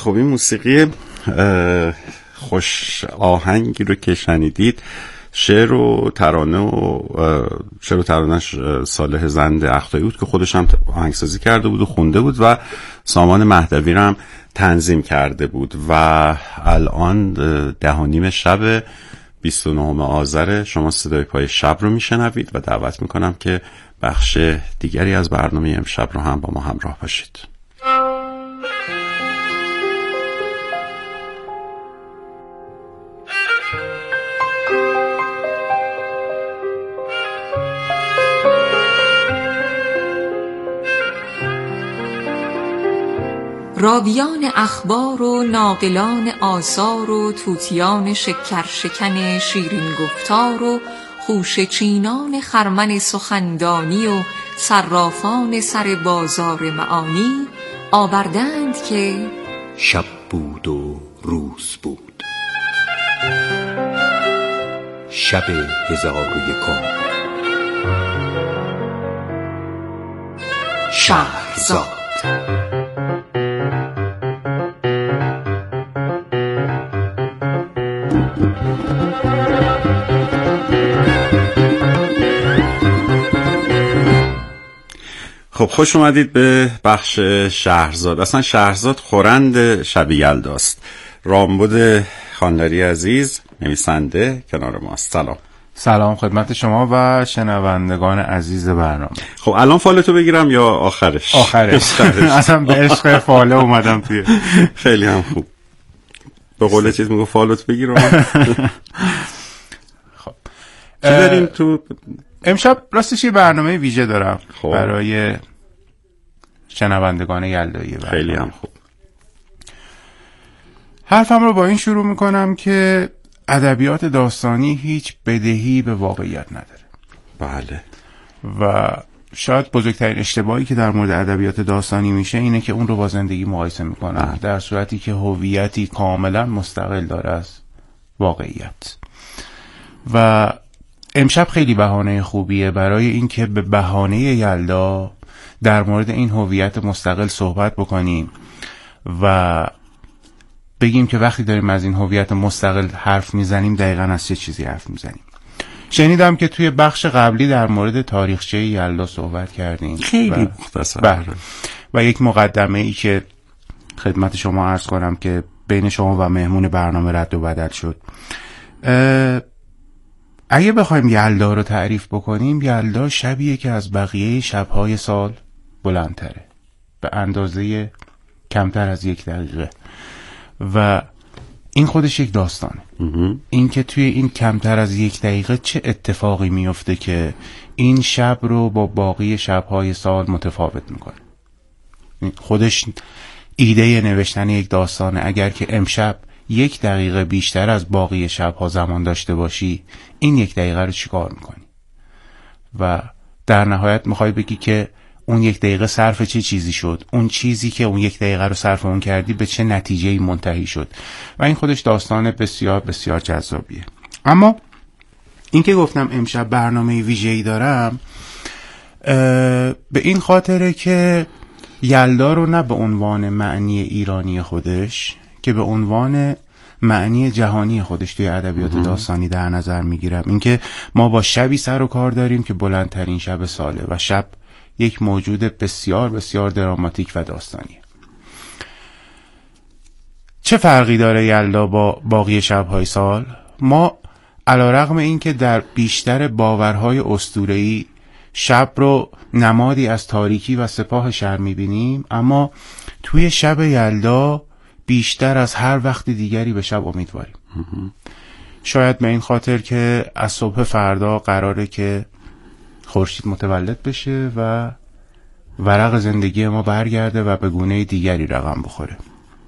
خب این موسیقی خوش آهنگی رو که شنیدید شعر و ترانه‌اش صالح زند اخطایی بود که خودش هم آهنگسازی کرده بود و خونده بود و سامان مهدوی رو هم تنظیم کرده بود. و الان 10:30 شب 29 آذر شما صدای پای شب رو میشنوید و دعوت میکنم که بخش دیگری از برنامه امشب رو هم با ما همراه باشید. راویان اخبار و ناقلان آثار و طوطیان شکرشکن شیرین گفتار و خوشه چینان خرمن سخندانی و صرافان سر بازار معانی آوردند که شب بود و روز بود، شب 1001 شهرزاد. خب خوش اومدید به بخش شهرزاد. اصلا شهرزاد خورند شب یلداست. رامبد خانلری عزیز نویسنده کنار ماست. سلام خدمت شما و شنوندگان عزیز برنامه. خب الان فالتو بگیرم یا آخرش؟ اصلا به عشق فاله اومدم توی. خیلی هم خوب. به قول چیز میگو فالت بگیرم. خب چی داریم تو امشب؟ راستش یه برنامه ویژه دارم برای شنوندگان یلدایی. خیلی هم خوب. حرفم رو با این شروع میکنم که ادبیات داستانی هیچ بدهی به واقعیت نداره. بله. و شاید بزرگترین اشتباهی که در مورد ادبیات داستانی میشه اینه که اون رو با زندگی مقایسه میکنن، در صورتی که هویتی کاملا مستقل داره از واقعیت. و امشب خیلی بهانه خوبیه برای اینکه به بهانه یلدا در مورد این هویت مستقل صحبت بکنیم و بگیم که وقتی داریم از این هویت مستقل حرف میزنیم دقیقاً از چه چیزی حرف میزنیم. شنیدم که توی بخش قبلی در مورد تاریخچه یلدا صحبت کردیم خیلی مختصر و یک مقدمه ای که خدمت شما عرض کنم که بین شما و مهمون برنامه رد و بدل شد. اگه بخوایم یلدا رو تعریف بکنیم، یلدا شبیه که از بقیه شبهای سال بلندتره به اندازه کمتر از 1 دقیقه و این خودش یک داستانه. این که توی این کمتر از 1 دقیقه چه اتفاقی میفته که این شب رو با باقی شبهای سال متفاوت میکنه. خودش ایده نوشتن یک داستانه. اگر که امشب 1 دقیقه بیشتر از باقی شبها زمان داشته باشی، این 1 دقیقه رو چیکار میکنی؟ و در نهایت میخوای بگی که اون 1 دقیقه صرف چه چیزی شد؟ اون چیزی که اون 1 دقیقه رو صرف اون کردی به چه نتیجه‌ای منتهی شد؟ و این خودش داستان بسیار بسیار جذابیه. اما این که گفتم امشب برنامه ویژه‌ای دارم به این خاطره که یلدا رو نه به عنوان معنی ایرانی خودش که به عنوان معنی جهانی خودش توی ادبیات داستانی در نظر میگیرم. اینکه ما با شبی سر و کار داریم که بلندترین شب ساله و شب یک موجود بسیار بسیار دراماتیک و داستانیه. چه فرقی داره یلدا با باقی شب‌های سال؟ ما علیرغم اینکه در بیشتر باورهای اسطوره‌ای شب رو نمادی از تاریکی و سپاه شر می‌بینیم، اما توی شب یلدا بیشتر از هر وقت دیگری به شب امیدواریم. شاید به این خاطر که از صبح فردا قراره که خورشید متولد بشه و ورق زندگی ما برگرده و به گونه دیگری رقم بخوره.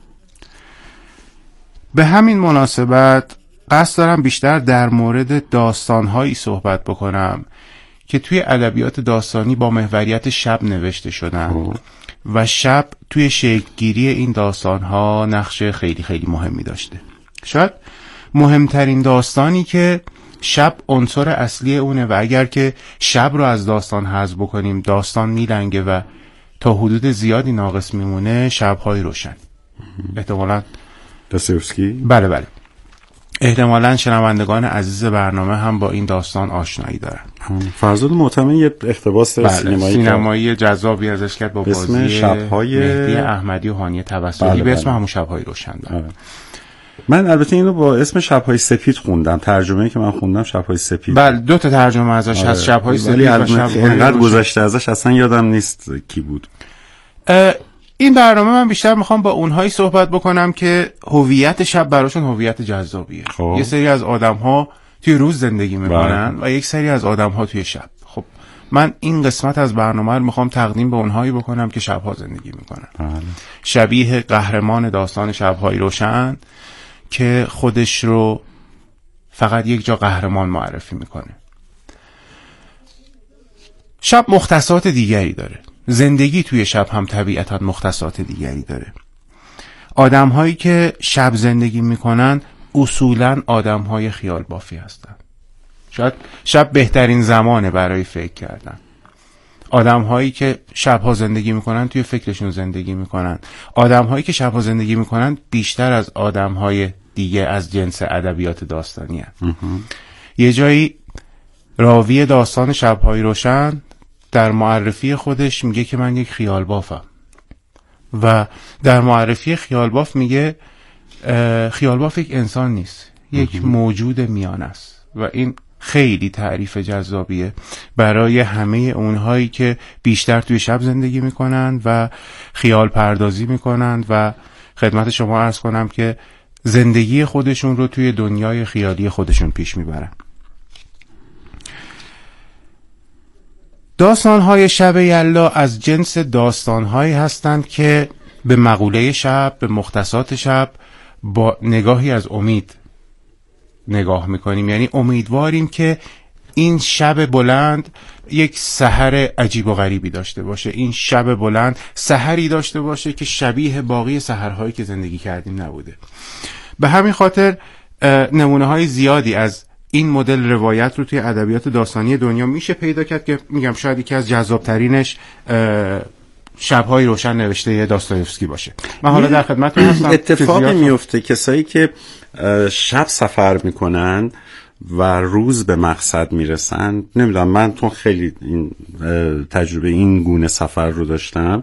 به همین مناسبت قصد دارم بیشتر در مورد داستان‌هایی صحبت بکنم که توی ادبیات داستانی با محوریت شب نوشته شدن و شب توی شکل‌گیری این داستان‌ها نقش خیلی خیلی مهمی داشته. شاید مهمترین داستانی که شب عنصر اصلی اونه و اگر که شب رو از داستان حذف بکنیم داستان میلنگه و تا حدود زیادی ناقص میمونه شب‌های روشن. احتمالاً داستایوفسکی. بله احتمالاً شنوندگان عزیز برنامه هم با این داستان آشنایی دارن. فرزاد معتمد یه اقتباس سینمایی جذابی ازش کرد با بازی شب‌های مهدی احمدی و هانیه توسلی به اسم همون شب‌های روشن. من البته اینو با اسم شب‌های سپید خوندم، ترجمه‌ای که من خوندم شب‌های سپید. بله 2 تا ترجمه ازش هست، شب‌های سپید و شب‌های اینقدر گذشته ازش اصلا یادم نیست کی بود. این برنامه من بیشتر میخوام با اونهایی صحبت بکنم که هویت شب براشون هویت جذابیه. یه سری از آدم‌ها توی روز زندگی میکنن و یک سری از آدم‌ها توی شب. خب من این قسمت از برنامه رو میخوام تقدیم به اونهایی بکنم که شب‌ها زندگی میکنن. شبیه قهرمان داستان شب‌های روشن که خودش رو فقط یک جا قهرمان معرفی میکنه. شب مختصات دیگری داره. زندگی توی شب هم طبیعتاً مختصات دیگری داره. آدم‌هایی که شب زندگی میکنن اصولاً آدم‌های خیال بافی هستن. شاید شب بهترین زمانه برای فکر کردن. آدم‌هایی که شب‌ها زندگی میکنن توی فکرشون زندگی میکنن. آدم‌هایی که شب‌ها زندگی میکنن بیشتر از آدم‌های دیگه از جنس ادبیات داستانی هستن. یه جایی راوی داستان شب‌های روشن در معرفی خودش میگه که من یک خیال بافم و در معرفی خیال باف میگه خیال باف یک انسان نیست، یک موجود میان است و این خیلی تعریف جذابیه برای همه اونهایی که بیشتر توی شب زندگی میکنن و خیال پردازی میکنن و خدمت شما عرض کنم که زندگی خودشون رو توی دنیای خیالی خودشون پیش میبرن. داستان‌های شب یلدا از جنس داستان‌هایی هستند که به مقوله شب، به مختصات شب با نگاهی از امید نگاه میکنیم. یعنی امیدواریم که این شب بلند یک سحر عجیب و غریبی داشته باشه، این شب بلند سحری داشته باشه که شبیه باقی سحرهایی که زندگی کردیم نبوده. به همین خاطر نمونه‌های زیادی از این مدل روایت رو توی ادبیات داستانی دنیا میشه پیدا کرد که میگم شاید یکی از جذابترینش شب‌های روشن نوشته داستایوفسکی باشه. من حالا در خدمتتون هستم. اتفاقی میفته کسایی که شب سفر میکنن و روز به مقصد میرسن، نمیدونم، من تو خیلی این تجربه این گونه سفر رو داشتم،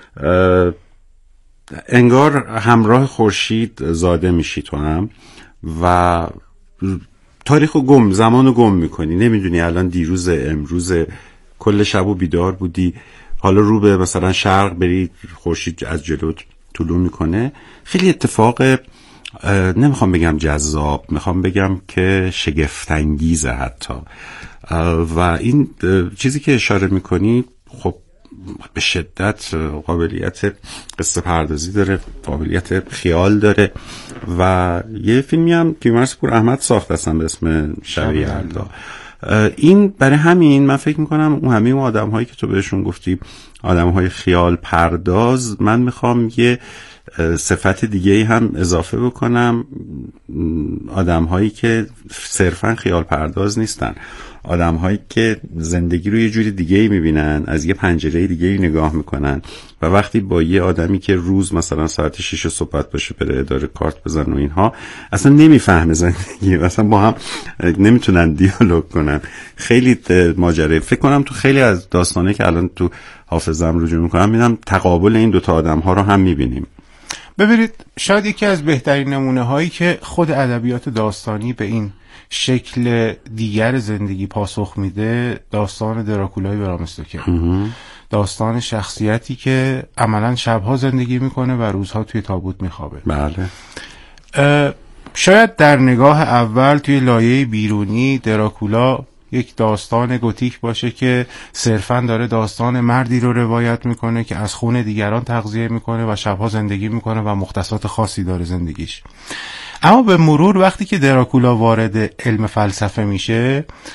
انگار همراه خورشید زاده میشی تو هم و تاریخو گم، زمانو گم میکنی، نمیدونی الان دیروز، امروز، کل شبو بیدار بودی، حالا رو به مثلا شرق بری خورشید از جلو طلوع میکنه. خیلی اتفاق نمیخوام بگم جذاب، میخوام بگم که شگفت‌انگیزه حتی. و این چیزی که اشاره میکنی خب به شدت قابلیت قصه پردازی داره، قابلیت خیال داره و یه فیلمی هم کیومرث پور احمد ساخت هستن به اسم شب یلدا. این برای همین من فکر میکنم اون همه اون آدم هایی که تو بهشون گفتی آدم های خیال پرداز، من میخوام یه صفت دیگه هم اضافه بکنم، آدم هایی که صرفا خیال پرداز نیستن، آدم هایی که زندگی رو یه جوری دیگه میبینن، از یه پنجره دیگه نگاه میکنن و وقتی با یه آدمی که روز مثلا ساعت 6 صبح باشه بره اداره کارت بزن و اینها اصلا نمیفهمه زندگی، اصلا با هم نمیتونن دیالوگ کنن. خیلی ماجرا، فکر کنم تو خیلی از داستانه که الان تو حافظم رجوع میکنم میبینم تقابل این دوتا آدم ها رو هم میبینیم. ببینید شاید یکی از بهترین نمونه هایی که خود ادبیات داستانی به این شکل دیگر زندگی پاسخ میده داستان دراکولای برام استوکر، داستان شخصیتی که عملا شبها زندگی میکنه و روزها توی تابوت میخوابه. بله. شاید در نگاه اول توی لایه بیرونی دراکولا یک داستان گوتیک باشه که صرفاً داره داستان مردی رو روایت میکنه که از خون دیگران تغذیه میکنه و شبها زندگی میکنه و مختصات خاصی داره زندگیش. اما به مرور وقتی که دراکولا وارد علم فلسفه میشه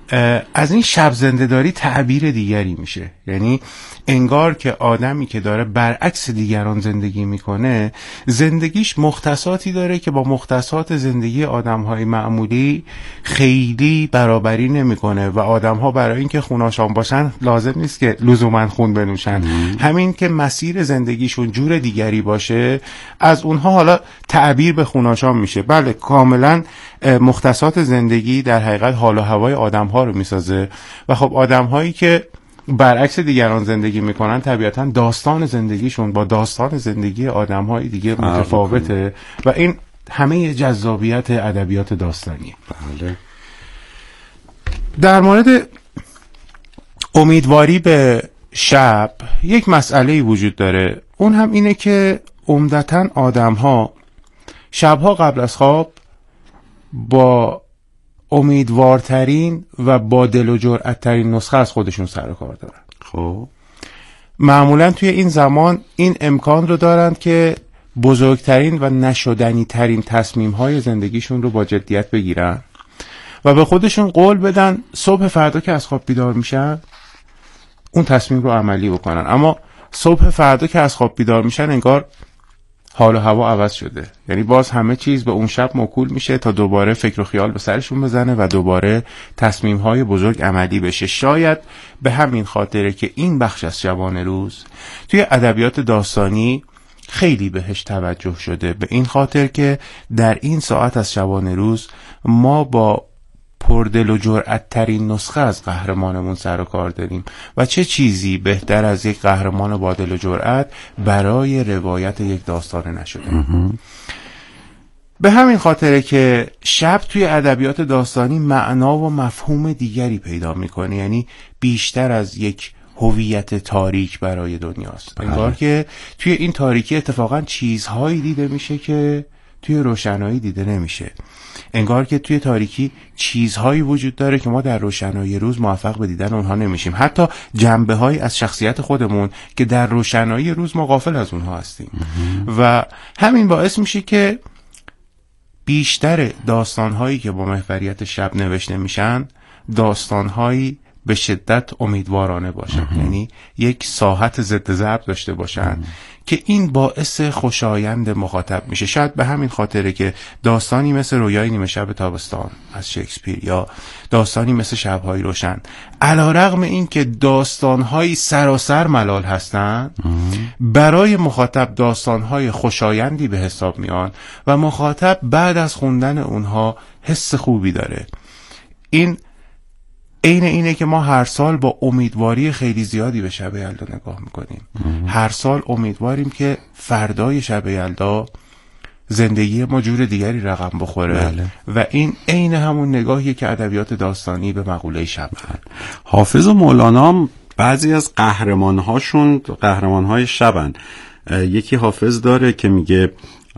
از این شب زنده‌داری تعبیر دیگری میشه. یعنی انگار که آدمی که داره برعکس دیگران زندگی میکنه زندگیش مختصاتی داره که با مختصات زندگی آدم‌های معمولی خیلی برابری نمیکنه و آدم‌ها برای اینکه خوناشام باشن لازم نیست که لزوما خون بنوشن. همین که مسیر زندگیشون جور دیگری باشه از اونها حالا تعبیر به خوناشام میشه. بله کاملا مختصات زندگی در حقیقت حال و هوای آدم‌ها رو میسازه و خب آدم‌هایی که برعکس دیگران زندگی میکنن طبیعتا داستان زندگیشون با داستان زندگی آدم‌های دیگه متفاوته و این همه جذابیت ادبیات داستانیه. بله. در مورد امیدواری به شب یک مسئله وجود داره، اون هم اینه که عمدتاً آدم‌ها شبها قبل از خواب با امیدوارترین و با دل و جرأت‌ترین نسخه از خودشون سر و کار دارن. خب معمولا توی این زمان این امکان رو دارند که بزرگترین و نشدنی ترین تصمیم‌های زندگیشون رو با جدیت بگیرن و به خودشون قول بدن صبح فردا که از خواب بیدار میشن اون تصمیم رو عملی بکنن. اما صبح فردا که از خواب بیدار میشن انگار حال و هوا عوض شده، یعنی باز همه چیز به اون شب موکول میشه تا دوباره فکر و خیال به سرشون بزنه و دوباره تصمیم‌های بزرگ عملی بشه. شاید به همین خاطره که این بخش از شبانه روز توی ادبیات داستانی خیلی بهش توجه شده، به این خاطر که در این ساعت از شبانه روز ما با پردل و جرأت ترین نسخه از قهرمانمون سر و کار داریم و چه چیزی بهتر از یک قهرمان با دل و جرأت برای روایت یک داستان نشده. به همین خاطره که شب توی ادبیات داستانی معنا و مفهوم دیگری پیدا میکنه، یعنی بیشتر از یک هویت تاریک برای دنیاست. انگار که توی این تاریکی اتفاقا چیزهایی دیده میشه که توی روشنایی دیده نمیشه. انگار که توی تاریکی چیزهایی وجود داره که ما در روشنایی روز موفق به دیدن اونها نمیشیم، حتی جنبه‌هایی از شخصیت خودمون که در روشنایی روز ما غافل از اونها هستیم. و همین باعث میشه که بیشتر داستانهایی که با محوریت شب نوشته میشن داستانهایی به شدت امیدوارانه باشن، یعنی یک ساحت ضد ضرب داشته باشن که این باعث خوشایند مخاطب میشه. شاید به همین خاطره که داستانی مثل رویای نیمه شب تابستان از شکسپیر یا داستانی مثل شب‌های روشن علیرغم این که داستان‌های سراسر ملال هستن برای مخاطب داستان‌های خوشایندی به حساب میان و مخاطب بعد از خوندن اونها حس خوبی داره. این اینه که ما هر سال با امیدواری خیلی زیادی به شب یلدا نگاه میکنیم. هر سال امیدواریم که فردای شب یلدا زندگی ما جور دیگری رقم بخوره. بله. و این عین همون نگاهیه که ادبیات داستانی به مقوله شب داره. حافظ و مولانا بعضی از قهرمانهای شبن. یکی حافظ داره که میگه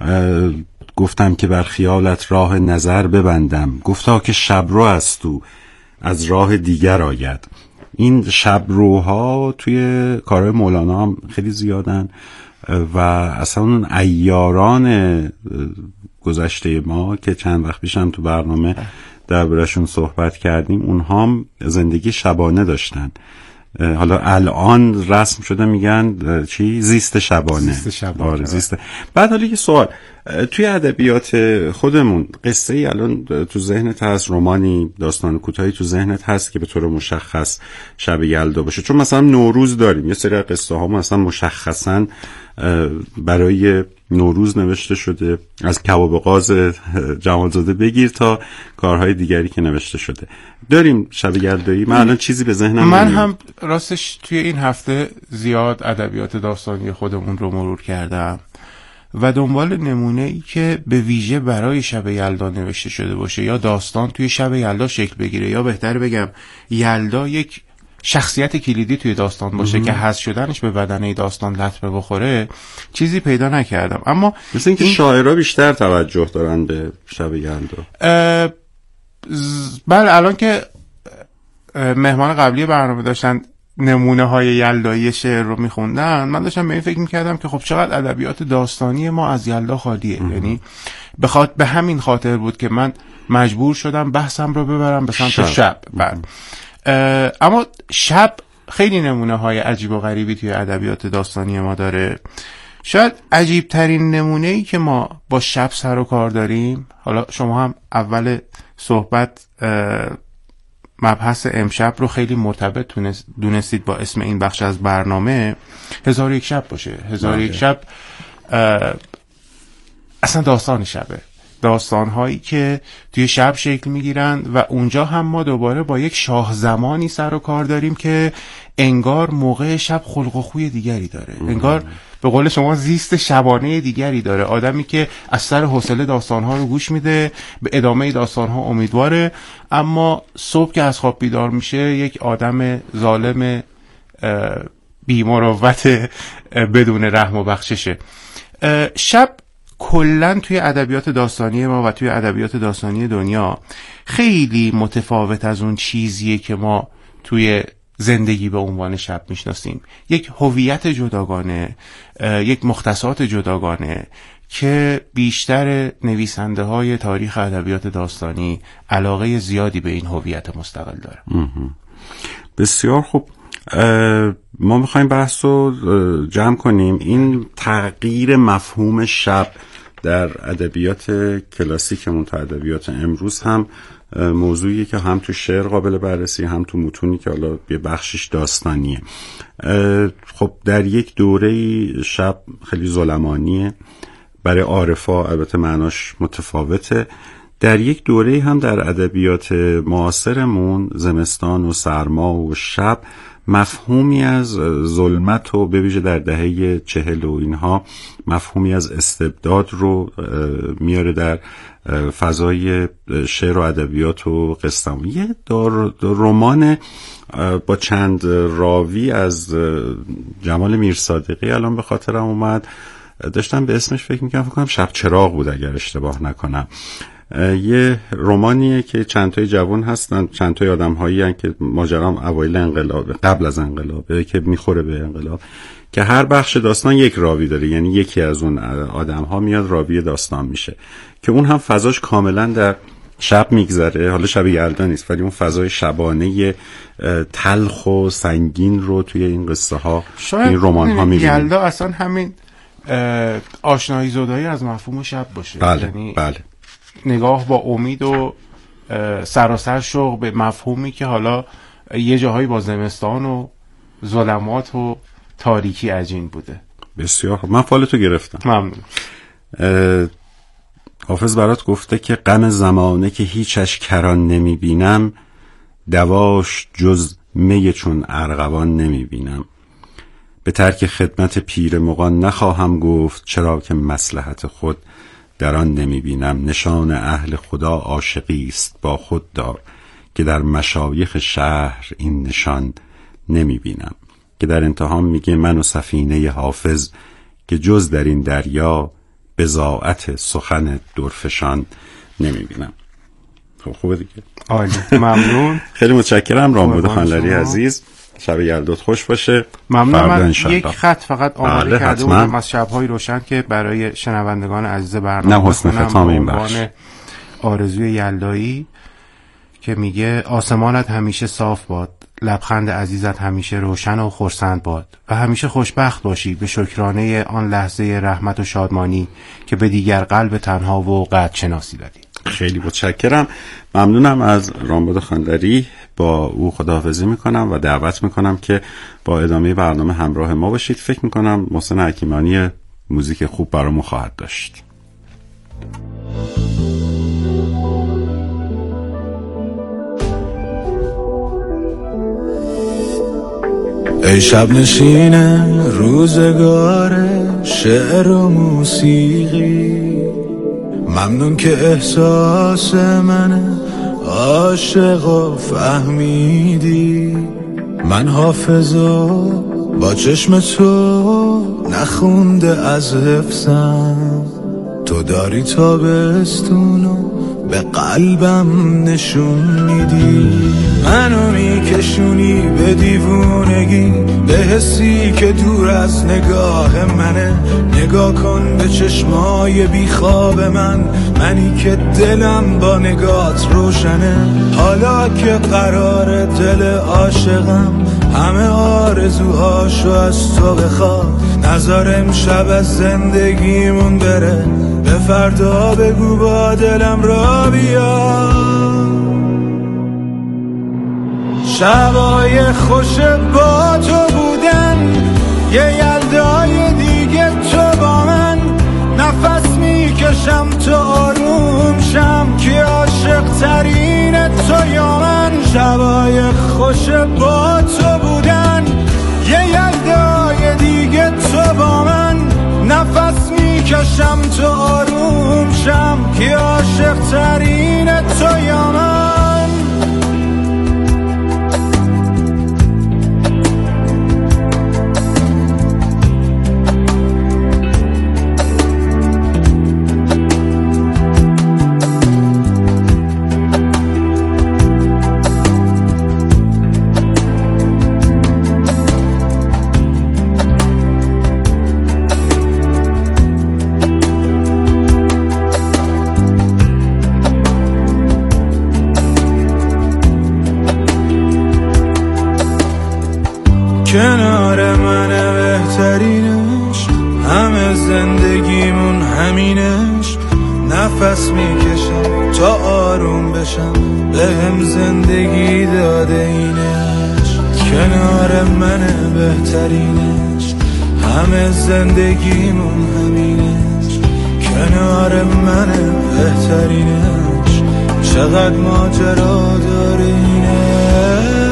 گفتم که بر خیالت راه نظر ببندم، گفتا که شب رو از تو از راه دیگر آید. این شب روها توی کارهای مولانا هم خیلی زیادن و اصلا اون عیاران گذشته ما که چند وقت پیش هم تو برنامه دربارشون صحبت کردیم اونها هم زندگی شبانه داشتن. حالا الان رسم شده میگن چی؟ زیست شبانه. آره زیست. بعد حالا یه سوال، توی ادبیات خودمون قصه ای الان تو ذهنت هست، رمانی داستان کوتاهی تو ذهنت هست که به طور مشخص شب یلدا باشه؟ چون مثلا نوروز داریم یه سری قصه ها مثلا مشخصا برای نوروز نوشته شده، از کباب قاز جمالزاده بگیر تا کارهای دیگری که نوشته شده. داریم شب یلدایی. من الان چیزی به ذهنم من هم راستش توی این هفته زیاد ادبیات داستانی خودمون رو مرور کردم و دنبال نمونه ای که به ویژه برای شب یلدا نوشته شده باشه یا داستان توی شب یلدا شکل بگیره، یا بهتر بگم یلدا یک شخصیت کلیدی توی داستان باشه که حذف شدنش به بدنه داستان لطمه بخوره، چیزی پیدا نکردم. اما مثل اینکه شاعرها بیشتر توجه دارن به شب یلدا. بله، الان که مهمان قبلی برنامه داشتن نمونه های یلدایی شعر رو میخوندن، من داشتم به این فکر میکردم که خب چقدر ادبیات داستانی ما از یلدا خالیه. یعنی به همین خاطر بود که من مجبور شدم بحثم رو ببرم به سمت شب. اما شب خیلی نمونه های عجیب و غریبی توی ادبیات داستانی ما داره. شاید عجیب ترین نمونه‌ای که ما با شب سر و کار داریم، حالا شما هم اول صحبت مبحث امشب رو خیلی مرتبط دونستید با اسم این بخش از برنامه، 1001 شب باشه. 1001 شب اصلا داستان شبه، داستان‌هایی که توی شب شکل میگیرن و اونجا هم ما دوباره با یک شاه زمانی سر و کار داریم که انگار موقع شب خلق و خوی دیگری داره، انگار به قول شما زیست شبانه دیگری داره، آدمی که از سر حوصله داستان‌ها رو گوش میده، به ادامه داستان‌ها امیدواره، اما صبح که از خواب بیدار میشه یک آدم ظالم بی‌مروت بدون رحم و بخششه. شب کلن توی ادبیات داستانی ما و توی ادبیات داستانی دنیا خیلی متفاوت از اون چیزیه که ما توی زندگی به عنوان شب میشناسیم. یک هویت جداگانه، یک مختصات جداگانه که بیشتر نویسنده های تاریخ ادبیات داستانی علاقه زیادی به این هویت مستقل داره. بسیار خوب. ما میخوایم بحث رو جمع کنیم. این تغییر مفهوم شب در ادبیات کلاسیکمون تا ادبیات امروز هم موضوعیه که هم تو شعر قابل بررسی، هم تو متونی که حالا یه بخشش داستانیه. خب در یک دوره شب خیلی ظلمانیه، برای عارفا البته معناش متفاوته. در یک دوره هم در ادبیات معاصرمون زمستان و سرما و شب مفهومی از ظلمت و به ویژه در دهه 40 و اینها مفهومی از استبداد رو میاره در فضای شعر و ادبیات و قصه. یه رمان با چند راوی از جمال میرصادقی الان به خاطرم اومد، داشتم به اسمش فکر میکنم شب چراغ بود اگر اشتباه نکنم. یه رمانیه که چند تای جوان هستن، چند تای آدم هایی هستن که ماجرام اوایل انقلاب، قبل از انقلابه که میخوره به انقلاب، که هر بخش داستان یک راوی داره، یعنی یکی از اون آدم ها میاد راوی داستان میشه که اون هم فضاش کاملا در شب میگذره. حالا شب یلدا نیست ولی اون فضای شبانه تلخ و سنگین رو توی این قصه ها، این رمان ها میبینیم. یلدا اصلا همین آشنایی زدایی از مفهوم شب باشه. بله، یعنی بله. نگاه با امید و سراسر شوق به مفهومی که حالا یه جاهایی با زمستان و ظلمات و تاریکی عجین بوده. بسیار خوب، من فالتو گرفتم. ممنون. حافظ برات گفته که غم زمانه که هیچش کران نمی بینم، دواش جز می چون ارغوان نمی بینم. به ترک خدمت پیر مغان نخواهم گفت، چرا که مصلحت خود در آن نمی بینم. نشان اهل خدا عاشقی است با خود دار، که در مشایخ شهر این نشان نمی بینم. که در انتها میگه من و سفینه حافظ، که جز در این دریا بضاعت سخن درفشان نمی بینم. خب خوبه دیگه. عالی، ممنون. خیلی متشکرم رامبد خانلری عزیز. شب یلدات خوش باشه. ممنون. من یک خط فقط آماده کرده بودم از شب‌های روشن که برای شنوندگان عزیز برنامه حسن ختام این بخش آرزوی یلدایی که میگه آسمانت همیشه صاف باد، لبخند عزیزت همیشه روشن و خرسند باد و همیشه خوشبخت باشی به شکرانه آن لحظه رحمت و شادمانی که به دیگر قلب تنها و قدر شناسی دادی. خیلی متشکرم. ممنونم از رامبد خانلری. با او خداحافظی میکنم و دعوت میکنم که با ادامه برنامه همراه ما باشید. فکر میکنم محسن حکیمانی موزیک خوب برامون خواهد داشت. ای شب نشین روزگار شعر و موسیقی، ممنون که احساس من عاشق و فهمیدی. من حافظو با چشم تو نخونده از حفظم، تو داری تابستونو به قلبم نشون میدی. منو میکشونی به دیوونگی، به حسی که دور از نگاه منه. نگاه کن به چشمای بیخواب منی که دلم با نگات روشنه. حالا که قرار دل عاشقم همه آرزوهاشو از تو بخواد، نذار امشب از زندگیمون بره، به فردا بگو با دلم را بیا. شبای خوش با تو بودن، یه یلدای دیگه تو با من. نفس میکشم تو آروم شم که عاشق ترین تو یا من. شبای خوش با تو بودن، یه یلدای دیگه تو با من. نفس میکشم تو آروم شم که عاشق ترین تو یا من. کنار منه بهترینش، همه زندگیمون همینش. نفس میکشم تا آروم بشم، به هم زندگی داده اینش. کنار منه بهترینش، همه زندگیمون همینش. کنار منه بهترینش، چقدر ماجرا داره اینش.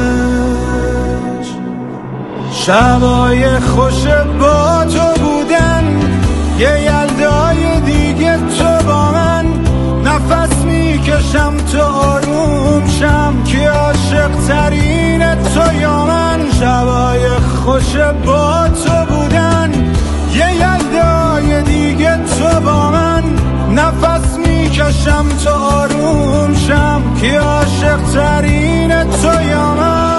شبای خوش با تو بودن، یه یلدای دیگه تو با من. نفس میکشم تو آروم شم که عاشق ترین تو یا من. شبای خوش با تو بودن، یه یلدای دیگه تو با من. نفس میکشم تو آروم شم که عاشق ترین تو یا من.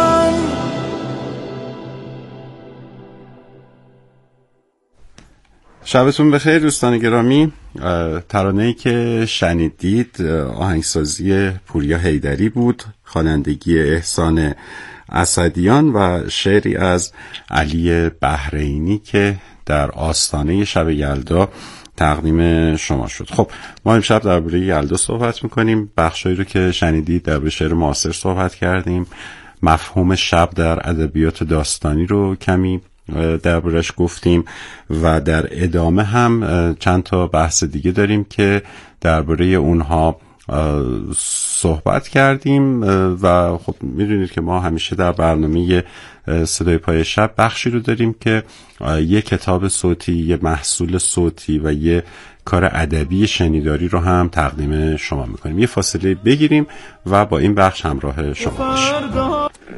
شبتون بخیر دوستان گرامی. ترانه‌ای که شنیدید آهنگسازی پوریا حیدری بود، خوانندگی احسان اسدیان و شعری از علی بحرینی که در آستانه شب یلدا تقدیم شما شد. خب ما امشب درباره یلدا صحبت میکنیم. بخشایی رو که شنیدید درباره شعر معاصر صحبت کردیم، مفهوم شب در ادبیات داستانی رو کمی دربارش گفتیم و در ادامه هم چند تا بحث دیگه داریم که درباره اونها صحبت کردیم. و خب میدونید که ما همیشه در برنامه صدای پای شب بخشی رو داریم که یه کتاب صوتی، یه محصول صوتی و یه کار ادبی شنیداری رو هم تقدیم شما میکنیم. یه فاصله بگیریم و با این بخش همراه شما باشیم.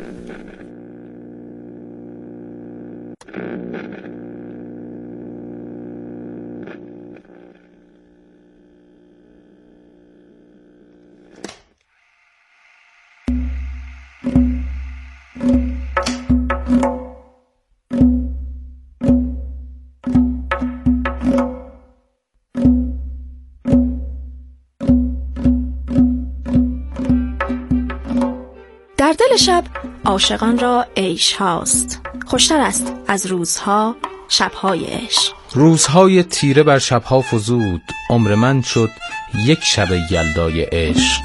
در دل شب عاشقان را عیش هاست، خوشتر است از روزها شبهای عشق. روزهای تیره بر شبها فزود، عمر من شد یک شب یلدای عشق.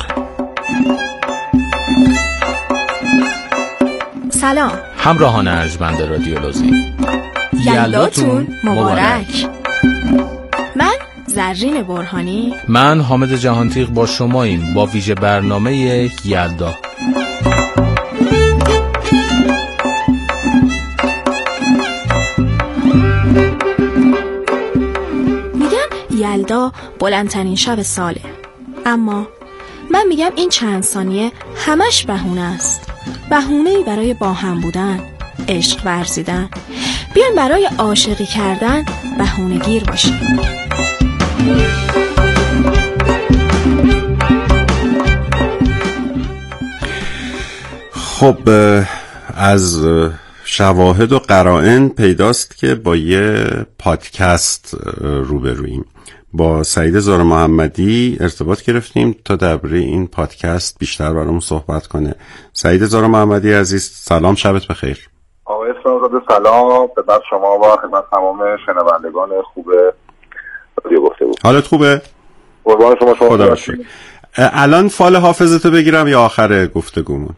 سلام همراهان ارجمند رادیو لوزی، یلداتون مبارک. من زرین برهانی، من حامد جهانتیغ با شماییم با ویژه برنامه یلدا. یلدا بلندترین شب ساله، اما من میگم این چند ثانیه همش بهونه است. بهونه‌ای برای با هم بودن، عشق ورزیدن. بیاین برای عاشقی کردن بهونه گیر باشیم. خب از شواهد و قرائن پیداست که با یه پادکست روبرویم. با سعید زار محمدی ارتباط گرفتیم تا درباره این پادکست بیشتر برامون صحبت کنه. سعید زار محمدی عزیز، سلام، شبت بخیر. آقای اسلامزاده سلام خدمت شما و خدمت تمام شنوندگان خوب رادیو گفتگو. حالت خوبه؟ قربان شما خدا باشی. الان فال حافظتو بگیرم یا آخر گفتگومون؟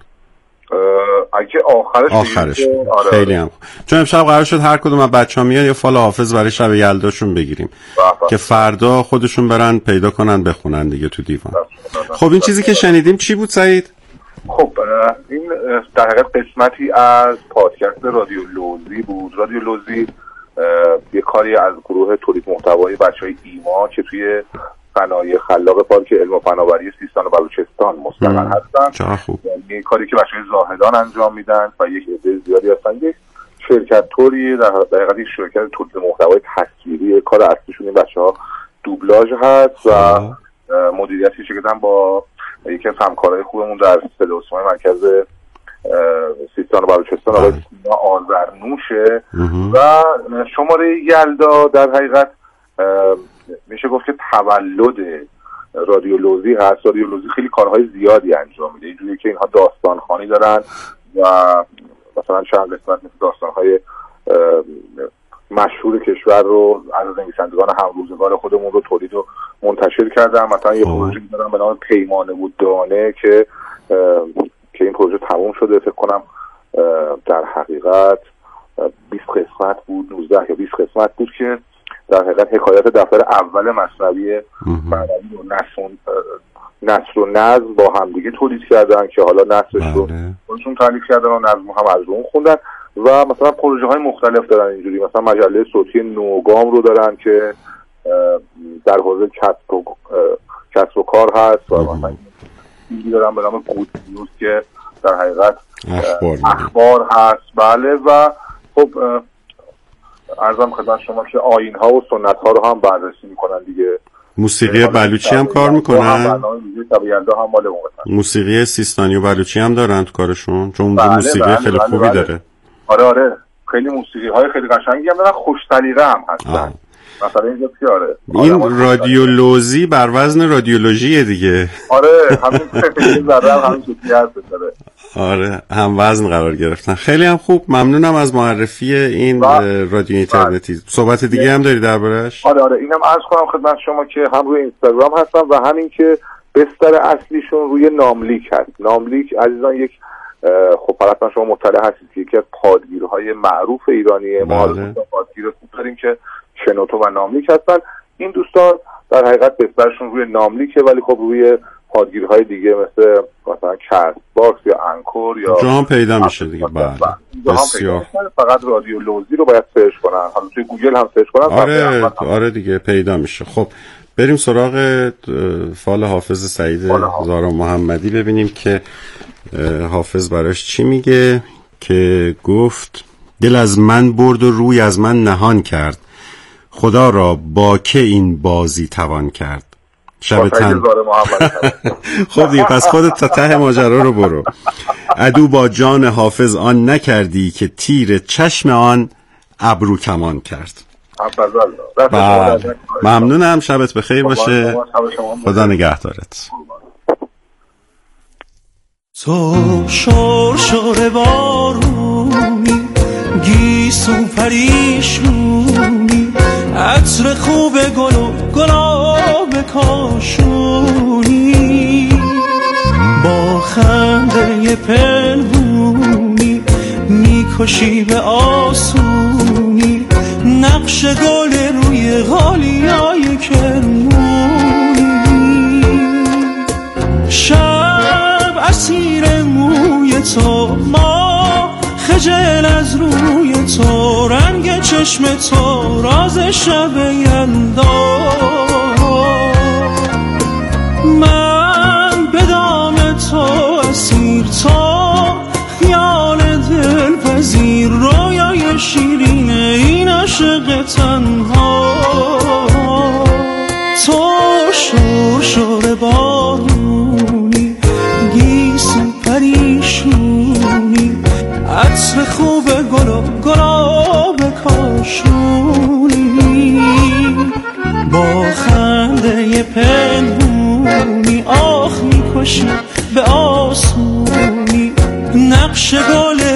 اگه آخرش آره. خیلی هم چون امشب قرار شد هر کدوم از بچه‌ها میان یه فال حافظ برای شب یلداشون بگیریم که فردا خودشون برن پیدا کنن بخونن دیگه تو دیوان. خب این چیزی که شنیدیم چی بود سعید؟ خب این در حقیقت قسمتی از پادکست رادیو لوزی بود. رادیو لوزی یه کاری از گروه تولید محتوای بچهای ایما که توی صنایع خلاق پارک علم و فناوری سیستان و بلوچستان مستقر هستن، یعنی کاری که بچهای زاهدان انجام میدن و یک عده زیادی هستن. یک شرکت طوری در حقیقت یک شرکت تولید محتوای تصویری، کار اصلیشون این بچه‌ها دوبلاژ هست و مدیریتی شرکتن با یکی از همکارای خوبمون در صدا و سیمای مرکز سیستان و بلوچستان آقای سینا آذرنوشه و شماره یلدا در حقیقت میشه گفت که تولد رادیو لوزی هست. رادیو لوزی خیلی کارهای زیادی انجام میده، اینجوریه که اینها داستانخوانی دارن و مثلا چند قسمت مثل داستانهای مشهور کشور رو از نویسندگان همروزگار خودمون رو تولید و منتشر کردن. مثلا یه پروژه دارن به نام پیمانه بود دانه که این پروژه تموم شده، فکر کنم در حقیقت 20 قسمت بود، 19 یا 20 قسمت بود که در حقیقت حکایت دفتر اول مثنوی معنوی و نثر و نظم با همدیگه تولید کردن که حالا نثرش رو خودشون تالیف کردن و نظم هم از اون خوندن و مثلا پروژه های مختلف دارن اینجوری. مثلا مجله صوتی نوگام رو دارن که در حوزه کسب و کار هست و مثلا چیزی دارن به نام گود نیوز که در حقیقت اخبار هست. بله و خب عرضم خدمت شما که آیین ها و سنت ها رو هم بررسی میکنن دیگه. موسیقی بلوچی هم کار میکنن. موسیقی سیستانی و بلوچی هم دارن تو کارشون، چون موسیقی خیلی خوبی داره. آره خیلی موسیقی های خیلی قشنگی هم دارن، خوش سلیقه هم هستن. مثلا اینجا پیاره این رادیو لوزی بر وزن رادیولوژیه دیگه. آره همین ذره همین چیزی هست داره. آره هم وزن قرار گرفتن. خیلی هم خوب، ممنونم از معرفی این رادیو اینترنتی. صحبت دیگه هم داری دربارش؟ آره اینم عرض کنم خدمت شما که هم روی اینستاگرام هستن و همین که بستر اصلیشون روی ناملیک هست. ناملیک عزیزان یک خب حتما شما مطلع هستید که یکی از پادگیرهای معروف ایرانیه. ما پادگیر خوب داریم که شنوتو و ناملیک هستن. این دوستان در حقیقت بسترشون روی ناملیکه ولی خب روی پادگیرهای دیگه مثلا کست باکس یا انکور یا جاها پیدا میشه دیگه. بله بسیار. فقط رادیو لوزی رو باید سرچ کنن، حالا توی گوگل هم سرچ کنن. آره دیگه پیدا میشه. خب بریم سراغ فال حافظ سعید زار محمدی ببینیم که حافظ براش چی میگه. که گفت دل از من برد و روی از من نهان کرد، خدا را با که این بازی توان کرد. شب تن خب دیگه پس خودت تا ته ماجرا رو برو. عدو با جان حافظ آن نکردی که تیر چشم آن ابرو کمان کرد. ممنونم، شبت بخیر باشه، خدا نگهدارت. تو شور شور بارونی گیسو پریشونی عطر خوب گل و گلاب کاشونی با خنده پنهونی میکشی به آسونی نقش گل روی غالیای کرمونی شب اسیر موی تو ما خجل از روی تو رنگ چشم تو راز شب یلدا من به دام تو اسیر تو خیال دل پذیر رویای شیرین این عاشق تنها تو شور شور بارونی گیسو پریشونی چه گل